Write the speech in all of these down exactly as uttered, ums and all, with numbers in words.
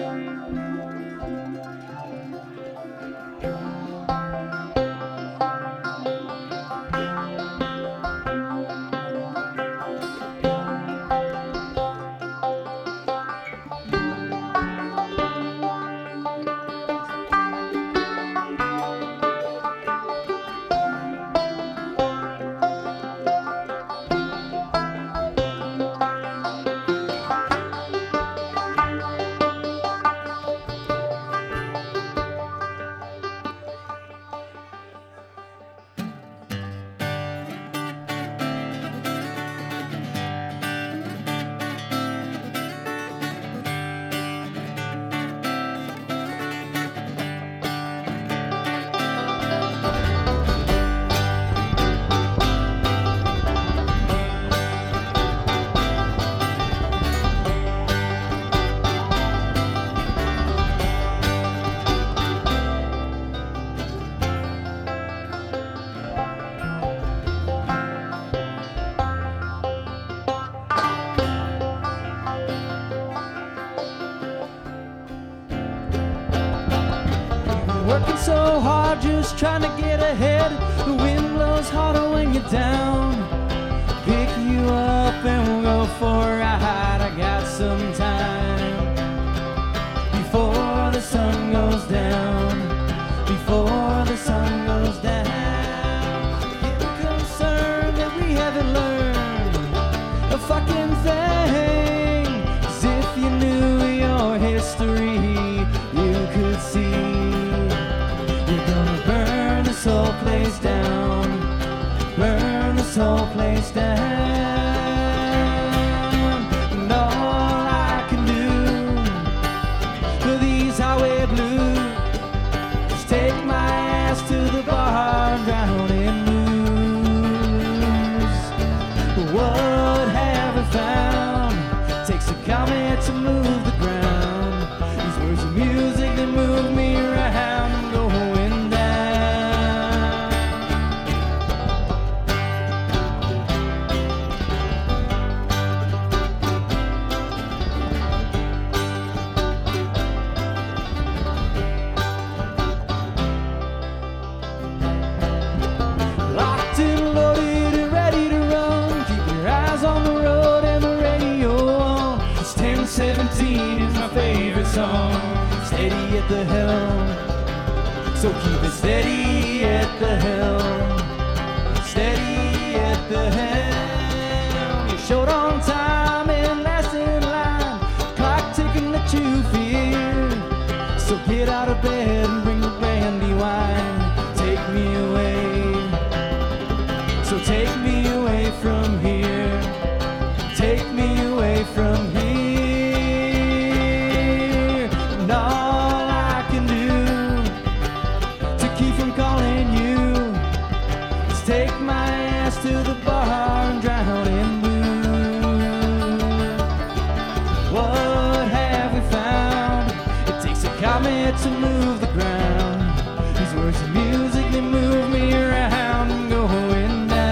Working so hard, just trying to get ahead. The wind blows harder when you're down. Pick you up and we'll go for a ride. I got some time before the sun goes down. Before the sun goes down. Getting concerned that we haven't learned a fucking thing. As if you knew your history, you could see. Burn this whole place down. Burn this whole place down. And all I can do for these highway blues is take my ass to the bar and drown in booze. What have we found? Takes a comet to move the ground. These words of music that move me around and going. seventeen is my favorite song. Steady at the helm, so keep it steady at the helm. Steady at the helm. You're short on time and last in line. Clock ticking that you fear. So get out of bed and bring the brandy wine. Take me away. So take me away from here. Take me away from here. Take my ass to the bar and drown in booze. What have we found? It takes a comet to move the ground. These words of music, they move me around and going down.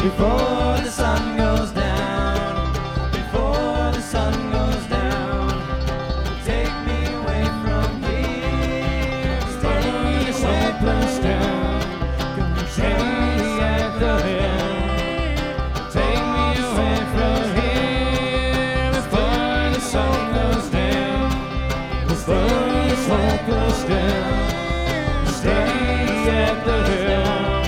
before the sun goes down, before the sun goes down. Take me away from here, stay this hopeless town. Come stay at the hill. Take me away from here before the sun goes down, before the sun goes down. Stay at the hill.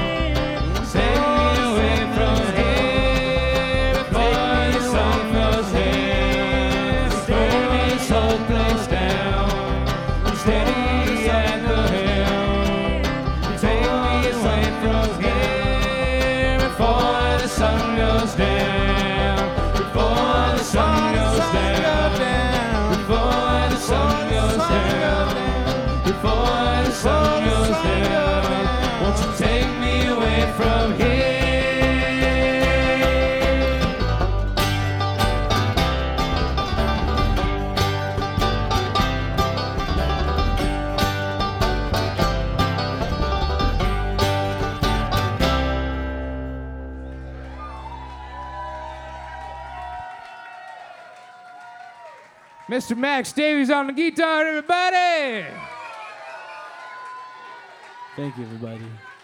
Mister Max Davies on the guitar, everybody! Thank you, everybody.